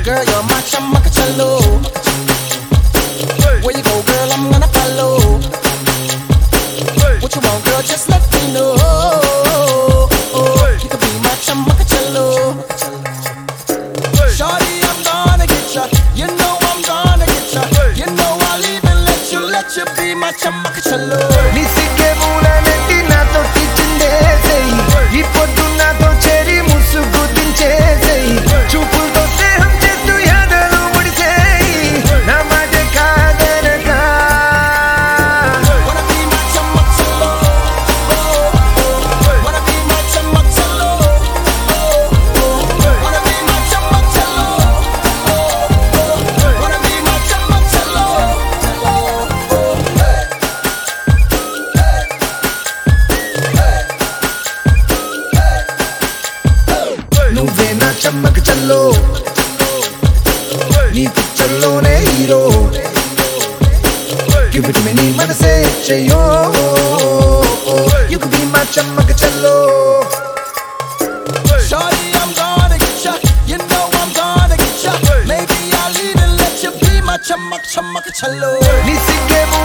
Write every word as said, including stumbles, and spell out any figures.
girl, you're my chamakachallo. Where you go, girl, I'm gonna follow. What you want, girl, just let me know. You can be my chamakachallo. Shawty, I'm gonna get ya. You know I'm gonna get ya. You know I'll even let you, let you be my chamakachallo. Nisike mula netti na to tichindeseyi. Ippodu na to cheri musugu dincheseyi. Chupulto sneham chestu yadalu mudiseyi. Na maje kadanaka. Wanna be my chamakachallo. Wanna be my chamakachallo. Wanna be my chamakachallo. Wanna be my chamakachallo. నువ్వే నా chamakachallo. నీ పిక్చర్లోనే hero. Give it to me, నీ మనసే చెయ్యో. You could be my chamakachallo. Shawty, I'm gonna get ya. You know I'm gonna get ya. Maybe I'll even let you be my chamak chamakachallo. Nisike